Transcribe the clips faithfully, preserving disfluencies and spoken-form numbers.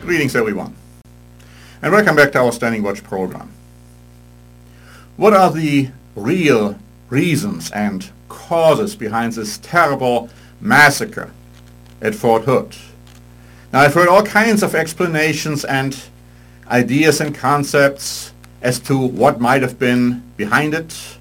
Greetings everyone, and welcome back to our Standing Watch program. What are the real reasons and causes behind this terrible massacre at Fort Hood? Now, I've heard all kinds of explanations and ideas and concepts as to what might have been behind it.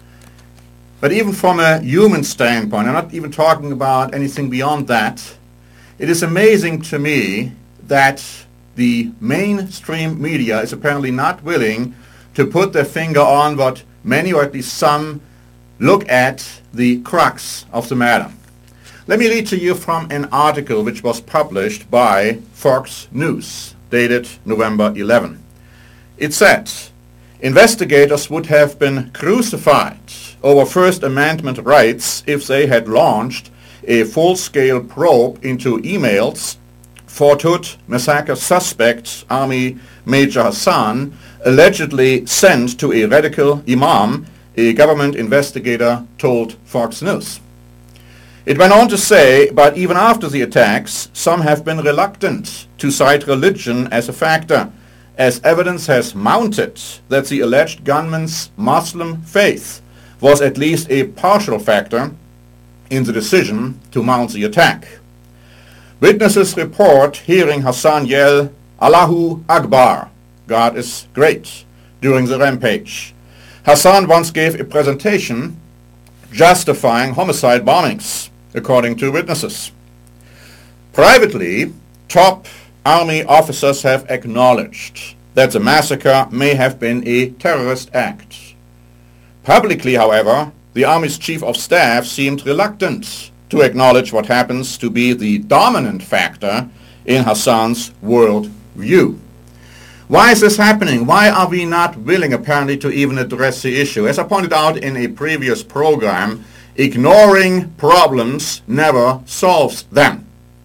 But even from a human standpoint, I'm not even talking about anything beyond that, it is amazing to me that the mainstream media is apparently not willing to put their finger on what many, or at least some, look at the crux of the matter. Let me read to you from an article which was published by Fox News, dated November eleventh. It said, investigators would have been crucified over First Amendment rights if they had launched a full-scale probe into emails Fort Hood massacre suspect Army Major Hassan allegedly sent to a radical imam, a government investigator told Fox News. It went on to say, but even after the attacks, some have been reluctant to cite religion as a factor, as evidence has mounted that the alleged gunman's Muslim faith was at least a partial factor in the decision to mount the attack. Witnesses report hearing Hassan yell, Allahu Akbar, God is great, during the rampage. Hassan once gave a presentation justifying homicide bombings, according to witnesses. Privately, top army officers have acknowledged that the massacre may have been a terrorist act. Publicly, however, the Army's Chief of Staff seemed reluctant to acknowledge what happens to be the dominant factor in Hassan's world view. Why is this happening? Why are we not willing, apparently, to even address the issue? As I pointed out in a previous program, ignoring problems never solves them.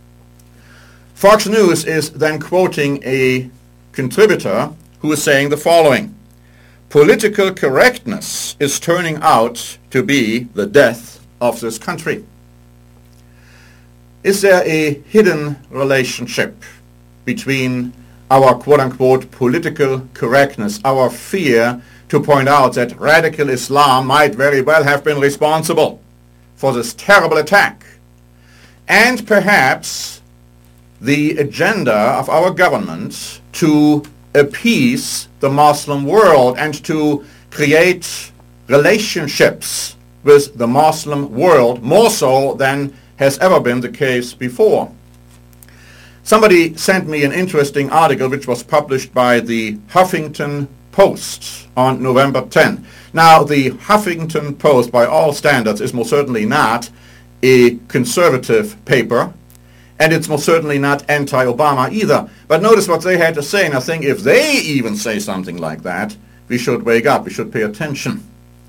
Fox News is then quoting a contributor who is saying the following: political correctness is turning out to be the death of this country. Is there a hidden relationship between our quote-unquote political correctness, our fear to point out that radical Islam might very well have been responsible for this terrible attack, and perhaps the agenda of our government to appease the Muslim world and to create relationships with the Muslim world more so than has ever been the case before? Somebody sent me an interesting article which was published by the Huffington Post on November tenth. Now, the Huffington Post, by all standards, is most certainly not a conservative paper, and it's most certainly not anti-Obama either. But notice what they had to say, and I think if they even say something like that, we should wake up, we should pay attention.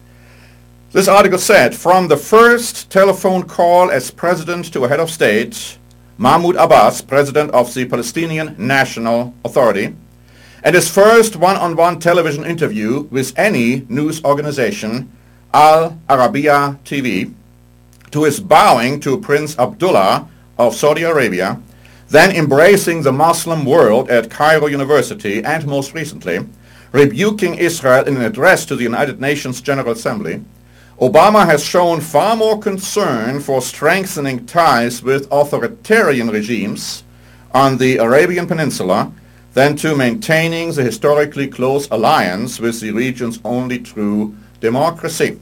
This article said, from the first telephone call as president to a head of state, Mahmoud Abbas, president of the Palestinian National Authority, and his first one-on-one television interview with any news organization, Al Arabiya T V, to his bowing to Prince Abdullah of Saudi Arabia, then embracing the Muslim world at Cairo University, and most recently, rebuking Israel in an address to the United Nations General Assembly, Obama has shown far more concern for strengthening ties with authoritarian regimes on the Arabian Peninsula than to maintaining the historically close alliance with the region's only true democracy.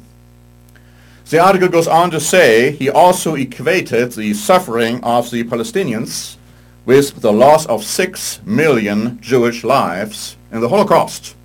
The article goes on to say he also equated the suffering of the Palestinians with the loss of six million Jewish lives in the Holocaust.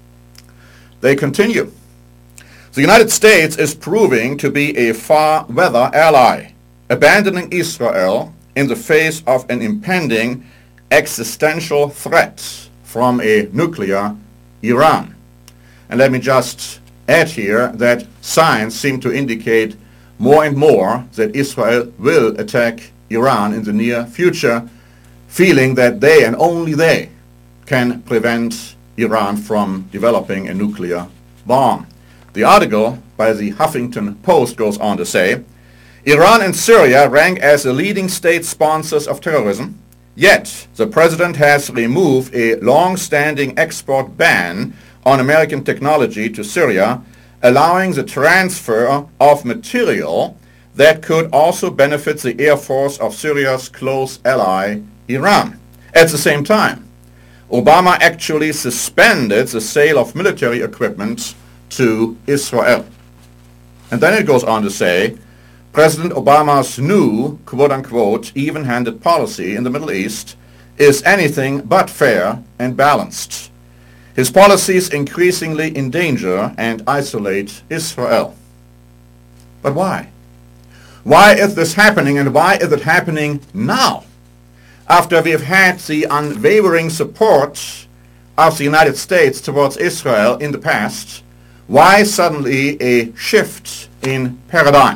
They continue. The United States is proving to be a far-weather ally, abandoning Israel in the face of an impending existential threat from a nuclear Iran. And let me just add here that signs seem to indicate more and more that Israel will attack Iran in the near future, feeling that they and only they can prevent Iran from developing a nuclear bomb. The article by the Huffington Post goes on to say, Iran and Syria rank as the leading state sponsors of terrorism, Yet, the President has removed a long-standing export ban on American technology to Syria, allowing the transfer of material that could also benefit the Air Force of Syria's close ally, Iran. At the same time, Obama actually suspended the sale of military equipment to Israel. And then it goes on to say, President Obama's new, quote-unquote, even-handed policy in the Middle East is anything but fair and balanced. His policies increasingly endanger and isolate Israel. But why? Why is this happening, and why is it happening now? After we have had the unwavering support of the United States towards Israel in the past, why suddenly a shift in paradigm?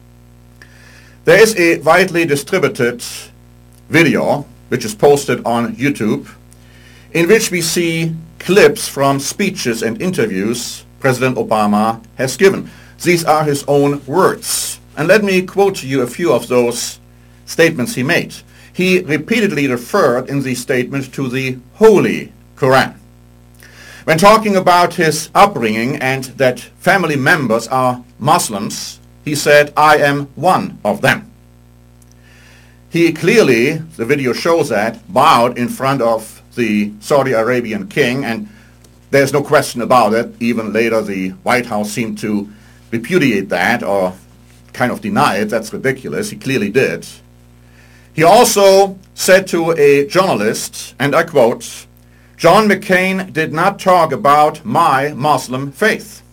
There is a widely distributed video, which is posted on YouTube, in which we see clips from speeches and interviews President Obama has given. These are his own words. And let me quote to you a few of those statements he made. He repeatedly referred in these statements to the Holy Quran. When talking about his upbringing and that family members are Muslims, he said, "I am one of them." He clearly, the video shows that, bowed in front of the Saudi Arabian king, and there's no question about it. Even later the White House seemed to repudiate that or kind of deny it. That's ridiculous. He clearly did. He also said to a journalist, and I quote, "John McCain did not talk about my Muslim faith."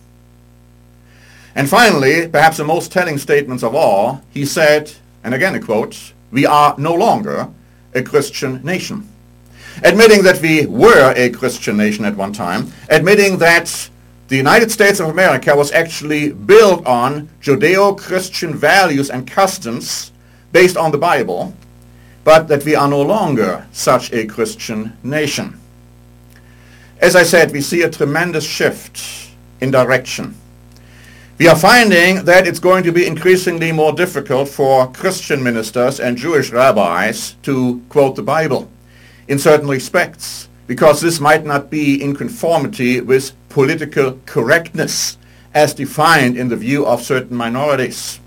And finally, perhaps the most telling statements of all, he said, and again a quote, "We are no longer a Christian nation." Admitting that we were a Christian nation at one time, admitting that the United States of America was actually built on Judeo-Christian values and customs based on the Bible, but that we are no longer such a Christian nation. As I said, we see a tremendous shift in direction. We are finding that it's going to be increasingly more difficult for Christian ministers and Jewish rabbis to quote the Bible in certain respects, because this might not be in conformity with political correctness as defined in the view of certain minorities.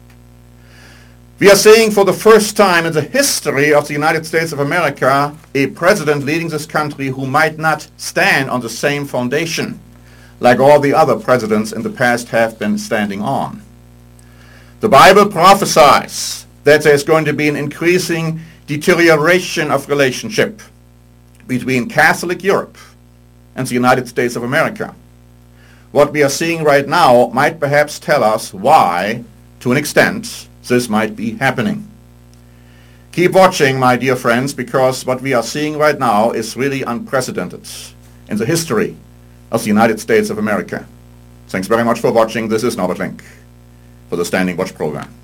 We are seeing for the first time in the history of the United States of America a president leading this country who might not stand on the same foundation like all the other presidents in the past have been standing on. The Bible prophesies that there's going to be an increasing deterioration of relationship between Catholic Europe and the United States of America. What we are seeing right now might perhaps tell us why, to an extent, this might be happening. Keep watching, my dear friends, because what we are seeing right now is really unprecedented in the history of the United States of America. Thanks very much for watching. This is Norbert Link for the Standing Watch program.